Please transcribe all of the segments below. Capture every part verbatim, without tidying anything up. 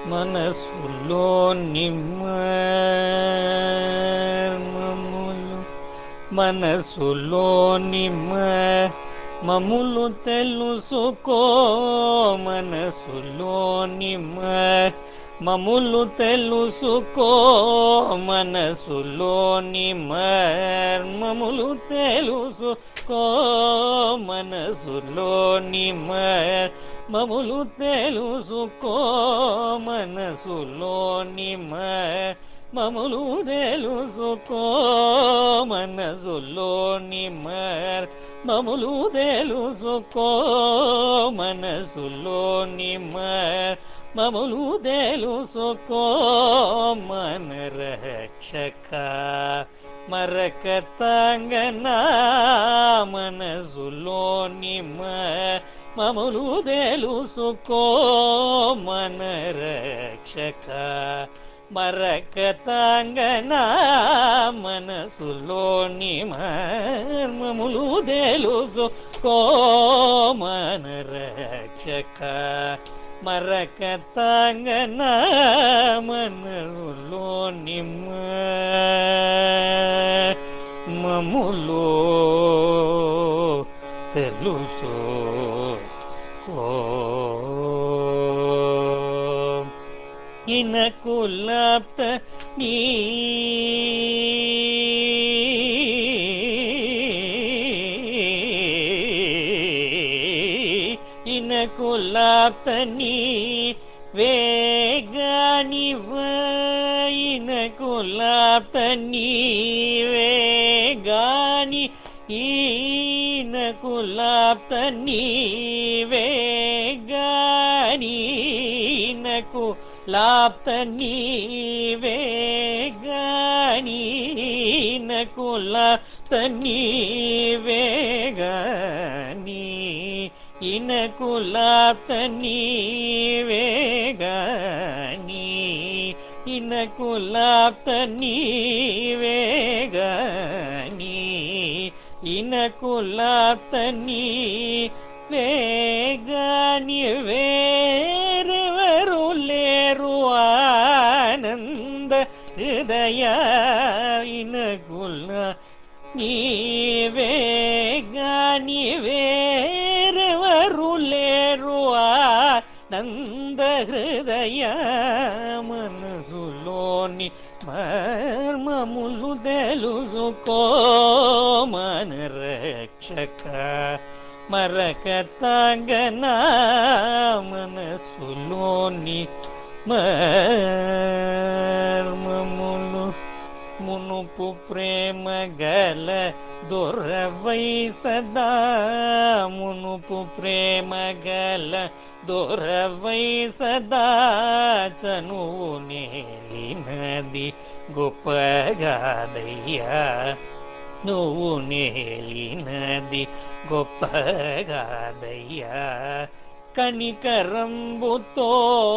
మనసులోని మర్మములు మనసులోని మర్మములు తెలుసుకో మనసులోని మర్మములు తెలుసుకో మనసులోని మర్మములు తెలుసుకో మనసులోని మర్మములు తెలుసుకో మనసులోని మర్మములు తెలుసుకో మనసులోని మర్మములు తెలుసుకో మనసులోని మర్మములు తెలుసుకో మన రక్షక మరక తంగనా మనసులోని మర్మములు తెలుసుకో మన రక్షక మరక తంగనా మనసులోని మర్మములు తెలుసుకో మన రక్షక మరక తంగనా మనసులోని మర్మములు తెలుసుకో ఇనకులాప్త నీ ఇనకులాప్త నీ వేగానివ ఇనకులాప్త నీ వేగాని ఈనకులాప్త నీ వేగాని నకు లాప్త నీవే గాని నకు లాప్త నీవే గాని ఇనకు లాప్త నీవే గాని ఇనకు లాప్త నీవే గాని ఇనకు లాప్త నీవే గాని వేరెవరు లేరు ఆనంద హృదయ ఇనకుల నీవే గాని వేరెవరు లేరు ఆనంద హృదయ మనసులోని మర్మములు తెలుసుకో మన రక్షక మరక తంగనా మనసులోని మర్మములు మునుపు ప్రేమ గల దొరవై సదా మునుపు ప్రేమ గల దొరవై సదా చనువు నేలినది గొప్పగాదయ్యా నువ్వు నేలినది గొప్పగాదయ్యా కనికరంబుతో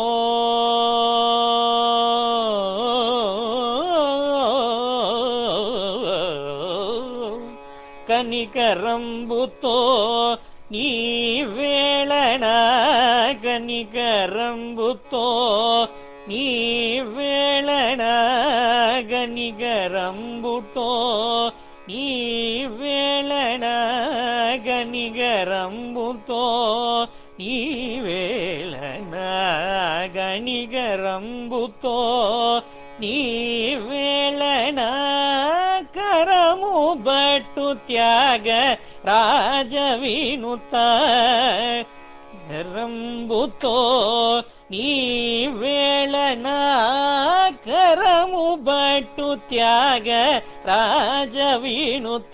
కనికరంబుతో నీ వేళన కనికరంబుతో నీ వేళన గనిగరంబుతో నీ వేళన గనిగరంబుతో నీ వేళన గనిగరంబుతో నీ వేళన కరము బట్టు త్యాగ రాజ వినుత రంబుతో నీ వేళన కరము బట్టు త్యాగ రాజ వినుత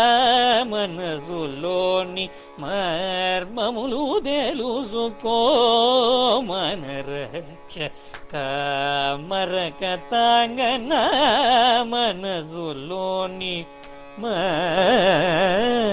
మనసులోని మర్మములు తెలుసుకో మన రక్షక మరక తంగనా మనసులోని మ